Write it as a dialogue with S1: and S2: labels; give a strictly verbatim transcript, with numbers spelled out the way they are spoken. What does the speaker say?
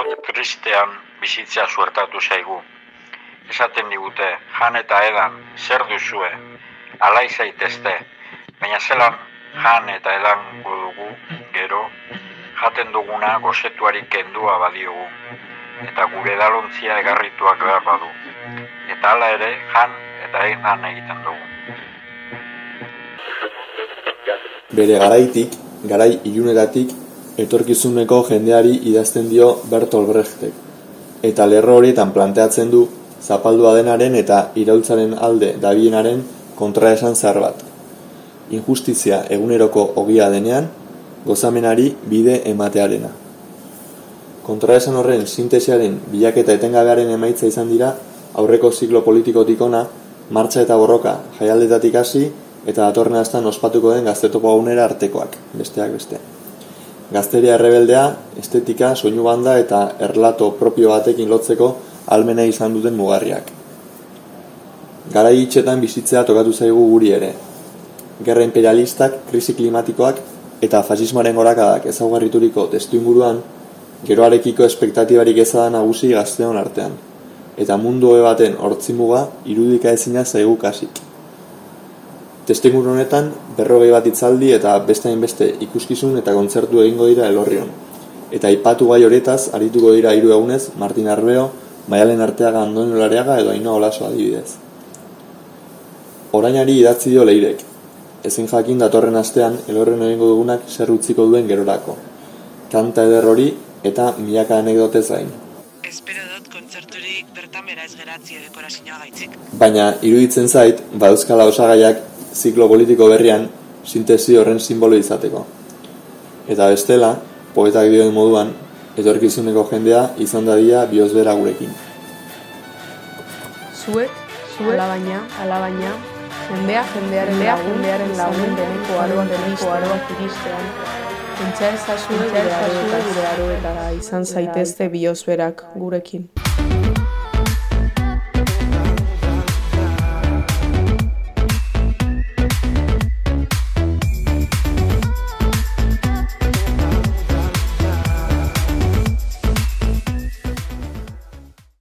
S1: Gaur tristean bizitzea suertatu zaigu. Esaten digute, jan eta edan, zer duzue, alai zaitezte, baina zelan jan eta edango dugu, gero, jaten duguna gozetuari kendua badiogu, eta gure edalontzia egarrituak behar badu. Eta hala ere, jan eta edan egiten dugu.
S2: Bere garaitik, garai ilunetatik, etorkizuneko jendeari idazten dio Bertolt Brechtek, eta lerro horietan planteatzen du zapaldua denaren eta iraultzaren alde dabienaren kontraesan zahar bat. Injustizia eguneroko ogia denean, gozamenari bide ematearena. Kontraesan horren sintesiaren bilaketa etengabearen emaitza izan dira aurreko ziklo politikotik ona, martxa eta borroka jaialdetatik hasi eta datorren astean ospatuko den gaztetopo agunera artekoak, besteak beste. Gazteria errebeldea, estetika, soinu banda eta erlato propio batekin lotzeko almena izan duten mugarriak. Garai hitzetan bizitzea tokatu zaigu guri ere. Gerra imperialistak, krisi klimatikoak eta fasismoaren gorakadak ezaugarrituriko testuinguruan, geroarekiko espektatibarik eza da nagusi gazteon artean, eta mundu hobe baten hortzimuga irudika ezina zaigu kasik. Testuinguru honetan, berrogei bat hitzaldi eta beste hainbeste ikuskizun eta kontzertu egingo dira Elorrion, eta aipatu gai horietaz arituko dira hiru egunez Martin Arbeo, Maialen Arteaga, Andonio Lareaga edo Ainhoa Olaso adibidez. Orainari idatzi dio Leirek, ezin jakin datorren astean Elorrion egingo dugunak zer utziko duen gerorako. Kanta eder hori eta milaka anekdotez gain.
S3: Espero dut kontzerturik bertan bera ez geratzi dekorazioa gaitzik.
S2: Baina iruditzen zait, badauzkala osagaiak ziklo politiko berrian sintesi horren simbolo izateko. Eta bestela, poetak dioen moduan, etorkizuneko jendea izan dadila biosbera gurekin.
S4: Zuek, zuek, alabaina, alabaina, jendea jendearen lagun, jendearen lagun, deneko aroak deneko aroak iristean, pentsa ezazue gure aroetara izan zaitezte biosberak gurekin.